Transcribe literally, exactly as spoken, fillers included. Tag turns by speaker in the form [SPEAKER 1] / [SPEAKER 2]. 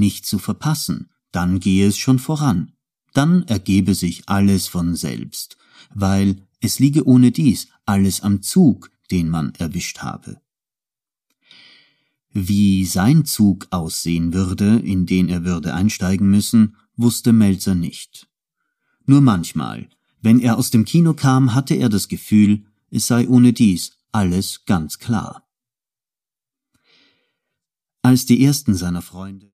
[SPEAKER 1] nicht zu verpassen, dann gehe es schon voran. Dann ergebe sich alles von selbst, weil es liege ohnedies alles am Zug, den man erwischt habe. Wie sein Zug aussehen würde, in den er würde einsteigen müssen, wusste Melzer nicht. Nur manchmal, wenn er aus dem Kino kam, hatte er das Gefühl, es sei ohnedies alles ganz klar. Als die ersten seiner Freunde